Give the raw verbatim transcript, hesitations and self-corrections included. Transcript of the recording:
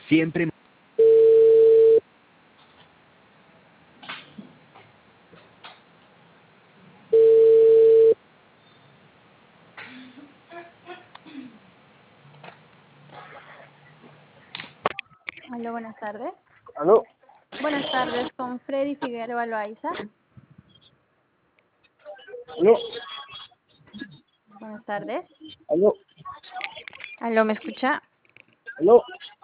Siempre. Hola, buenas tardes. ¿Aló? Buenas tardes, con Freddy Figueroa Loaiza. ¿Aló? Buenas tardes. ¿Aló? Aló, ¿me escucha? ¿Aló?